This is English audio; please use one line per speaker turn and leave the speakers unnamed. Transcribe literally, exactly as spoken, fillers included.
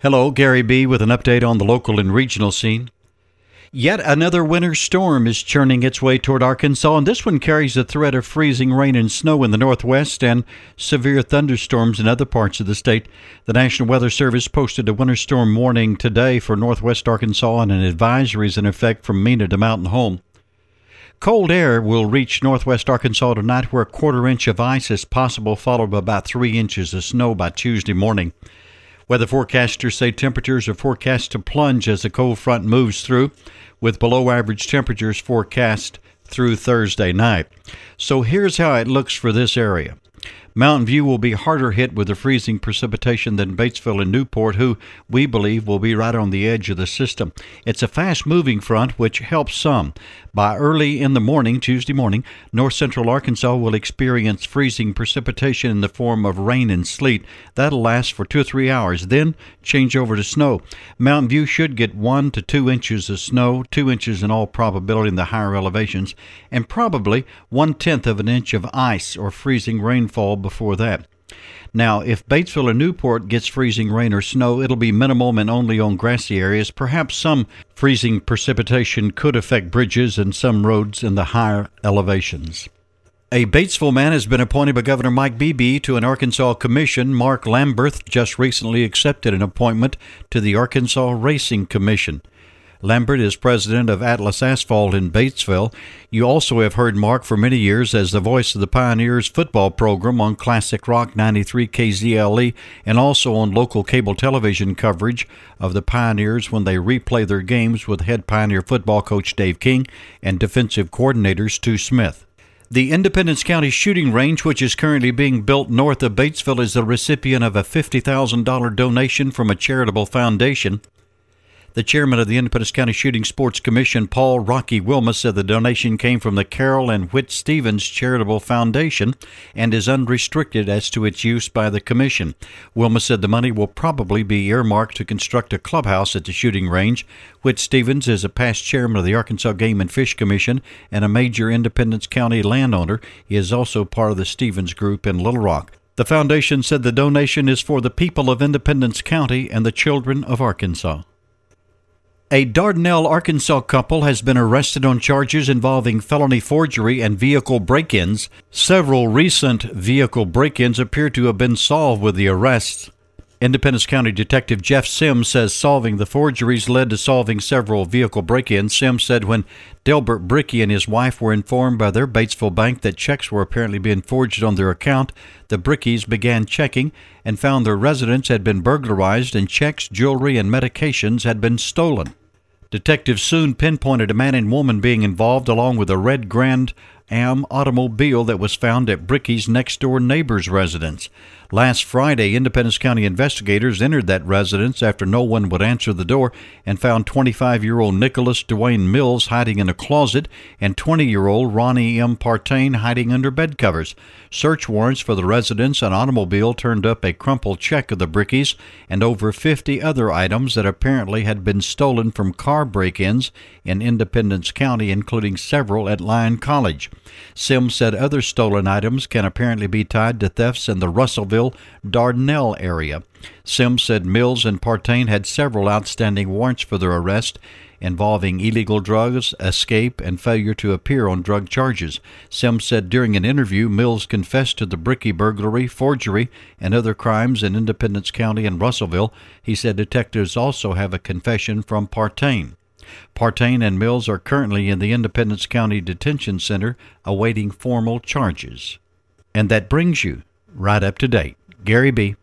Hello, Gary B. with an update on the local and regional scene. Yet another winter storm is churning its way toward Arkansas, and this one carries the threat of freezing rain and snow in the northwest and severe thunderstorms in other parts of the state. The National Weather Service posted a winter storm warning today for northwest Arkansas, and an advisory is in effect from Mena to Mountain Home. Cold air will reach northwest Arkansas tonight, where a quarter inch of ice is possible, followed by about three inches of snow by Tuesday morning. Weather forecasters say temperatures are forecast to plunge as the cold front moves through, with below-average temperatures forecast through Thursday night. So here's how it looks for this area. Mountain View will be harder hit with the freezing precipitation than Batesville and Newport, who we believe will be right on the edge of the system. It's a fast-moving front, which helps some. By early in the morning, Tuesday morning, north-central Arkansas will experience freezing precipitation in the form of rain and sleet. That'll last for two or three hours, then change over to snow. Mountain View should get one to two inches of snow, two inches in all probability in the higher elevations, and probably one-tenth of an inch of ice or freezing rainfall before that. Now, if Batesville or Newport gets freezing rain or snow, it'll be minimum and only on grassy areas. Perhaps some freezing precipitation could affect bridges and some roads in the higher elevations. A Batesville man has been appointed by Governor Mike Beebe to an Arkansas commission. Mark Lamberth just recently accepted an appointment to the Arkansas Racing Commission. Lambert is president of Atlas Asphalt in Batesville. You also have heard Mark for many years as the voice of the Pioneers football program on Classic Rock ninety-three K Z L E, and also on local cable television coverage of the Pioneers when they replay their games with head Pioneer football coach Dave King and defensive coordinator Stu Smith. The Independence County Shooting Range, which is currently being built north of Batesville, is the recipient of a fifty thousand dollars donation from a charitable foundation. The chairman of the Independence County Shooting Sports Commission, Paul Rocky Wilma, said the donation came from the Carol and Whit Stevens Charitable Foundation and is unrestricted as to its use by the commission. Wilma said the money will probably be earmarked to construct a clubhouse at the shooting range. Whit Stevens is a past chairman of the Arkansas Game and Fish Commission and a major Independence County landowner. He is also part of the Stevens Group in Little Rock. The foundation said the donation is for the people of Independence County and the children of Arkansas. A Dardanelle, Arkansas couple has been arrested on charges involving felony forgery and vehicle break-ins. Several recent vehicle break-ins appear to have been solved with the arrests. Independence County Detective Jeff Sims says solving the forgeries led to solving several vehicle break-ins. Sims said when Delbert Bricky and his wife were informed by their Batesville bank that checks were apparently being forged on their account, the Brickies began checking and found their residence had been burglarized and checks, jewelry, and medications had been stolen. Detectives soon pinpointed a man and woman being involved, along with a red Grand Am automobile that was found at Bricky's next-door neighbor's residence. Last Friday, Independence County investigators entered that residence after no one would answer the door and found twenty-five-year-old Nicholas Dwayne Mills hiding in a closet and twenty-year-old Ronnie M. Partain hiding under bed covers. Search warrants for the residence and automobile turned up a crumpled check of the Brickies and over fifty other items that apparently had been stolen from car break-ins in Independence County, including several at Lyon College. Sims said other stolen items can apparently be tied to thefts in the Russellville, Dardanelle area. Sims said Mills and Partain had several outstanding warrants for their arrest involving illegal drugs, escape, and failure to appear on drug charges. Sims said during an interview, Mills confessed to the Bricky burglary, forgery, and other crimes in Independence County and Russellville. He said detectives also have a confession from Partain. Partain and Mills are currently in the Independence County Detention Center awaiting formal charges. And that brings you right up to date. Gary B.